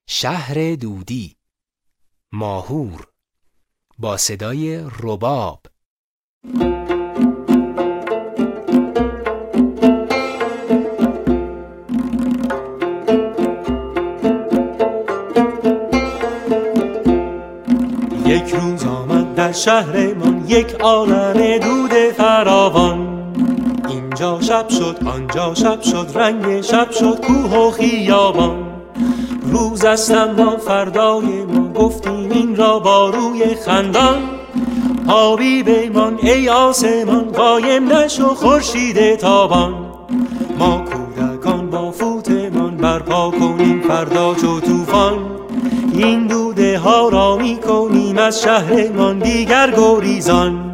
شهر دودی، ماهور، با صدای رباب. یک روز آمد در شهرمان یک عالم دود فراوان. اینجا شب شد آنجا شب شد، رنگ شب شد کوه و خیابان. روز است اما فردای ما، گفتیم این را با روی خندان. آبی بمان ای آسمان، قایم نشو خورشید تابان. ما کودکان با فوتمان برپا کنیم فردا چو طوفان. این دوده ها را می کنیم از شهرمان دیگر گریزان.